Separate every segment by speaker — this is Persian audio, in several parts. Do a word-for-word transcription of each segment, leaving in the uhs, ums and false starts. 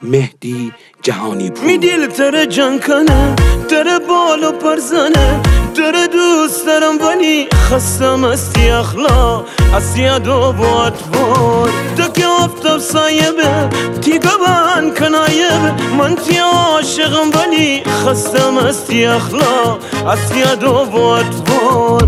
Speaker 1: مهدی جهانی پور.
Speaker 2: می دل تره جان کنه، تره بال و پرزنه، تره دوست دارم ولی خستم از تی اخلاق، از تی ادب و اطوار. تو که آفتاب سایبه تی گبن کنایبه، من تی عاشقم ولی خستم از تی اخلاق، از تی ادب و اطوار.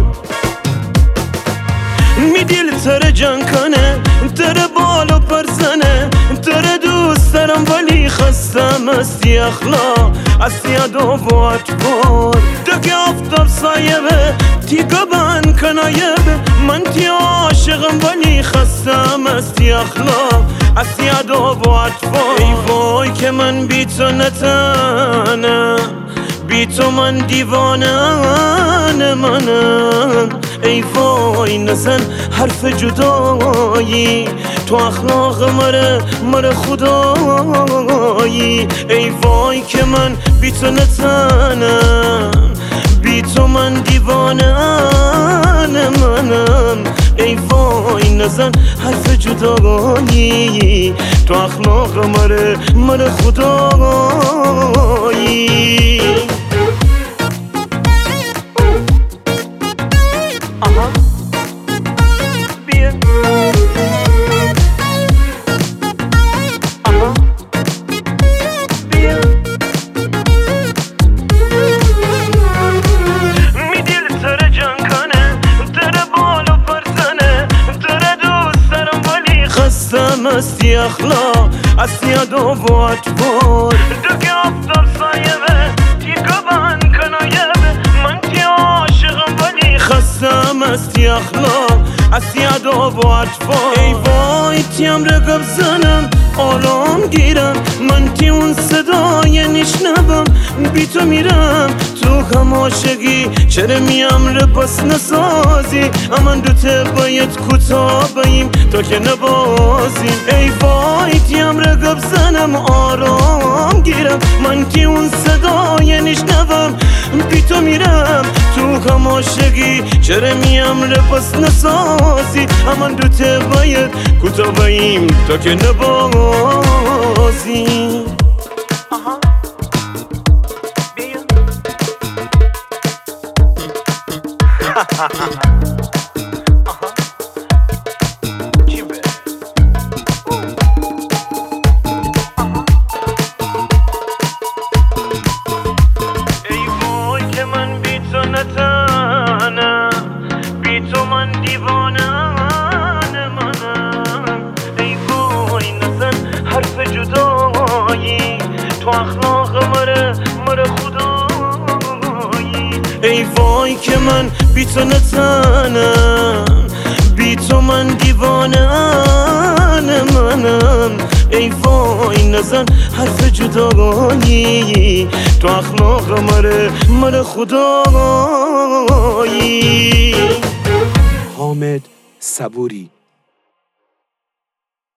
Speaker 2: می دل تره جان کنه، تره بال و پرزنه، تره دوست دارم ولی خستم از تی اخلاق، از تی ادب و اطوار. تو که آفتاب سایبه تی گبن کنایبه، من تی عاشقم ولی خستم از تی اخلاق، از تی ادب و اطوار. ای وای که من بی تو نتنم، بی تو من دیوانه منم. ای وای نزن حرف جدایی، تو اخلاق مره مره خدایی. ای وای که من بی تو نتنم، بی تو من دیوانه منم. ای وای نزن حرف جدایی، تو اخلاق مره مره خدایی. آها بیا آها بیا. می دل تره جان کنه، تره بال و پرزنه، تره دوست دارم ولی خستم از تی اخلاق، از تی ادب و اطوار. تو که آفتاب سایبه تی گبن کنایبه، من تی عاشقم ولی خستم از تی اخلاق، از تی ادب و اطوار. ای وای تیم رقب زنم آرام گیرم، من تی اون صدای نشنبم، بی تو میرم تو هم عاشقی، چرا میم رپس نسازی؟ اما دوته باید کوتاه باییم تا که نبازیم. ای وای تیم رقب زنم آرام گیرم، من تی اون صدای نشنبم، بی تو میرم تو هم عاشقی، چرا میم رپس نسازی؟ اما دوته باید کوتاه باییم تا که نبازیم. آها بیا آها چی به آها. ای وای که من بی تو نتنم، بی تو من دیوانه منم. ای وای نزن حرف جدایی، تو اخلاق مره مره خدایی. ای وای که من بی تو نتنم، بی تو من دیوانه منم. ای وای نزن حرف جدایی، تو اخلاق مره مره خدایی.
Speaker 1: حامد صبوری.